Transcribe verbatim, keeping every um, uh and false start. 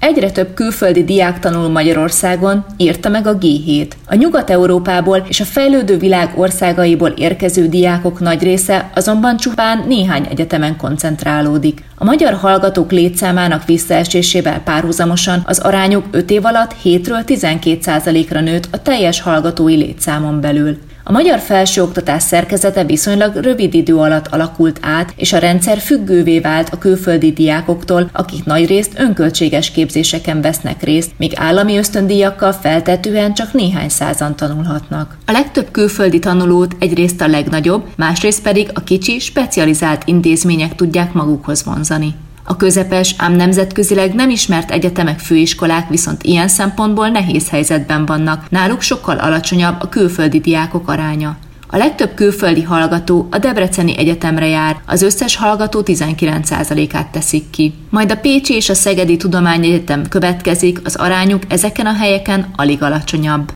Egyre több külföldi diák tanul Magyarországon, írta meg a gé hét. A Nyugat-Európából és a fejlődő világ országaiból érkező diákok nagy része azonban csupán néhány egyetemen koncentrálódik. A magyar hallgatók létszámának visszaesésével párhuzamosan az arányuk öt év alatt hétről tizenkét százalékra nőtt a teljes hallgatói létszámon belül. A magyar felsőoktatás szerkezete viszonylag rövid idő alatt alakult át, és a rendszer függővé vált a külföldi diákoktól, akik nagyrészt önköltséges képzéseken vesznek részt, míg állami ösztöndíjakkal feltetően csak néhány százan tanulhatnak. A legtöbb külföldi tanulót egyrészt a legnagyobb, másrészt pedig a kicsi, specializált intézmények tudják magukhoz vonzani. A közepes, ám nemzetközileg nem ismert egyetemek, főiskolák viszont ilyen szempontból nehéz helyzetben vannak, náluk sokkal alacsonyabb a külföldi diákok aránya. A legtöbb külföldi hallgató a Debreceni Egyetemre jár, az összes hallgató tizenkilenc százalékát teszik ki. Majd a Pécsi és a Szegedi Tudományegyetem következik, az arányuk ezeken a helyeken alig alacsonyabb.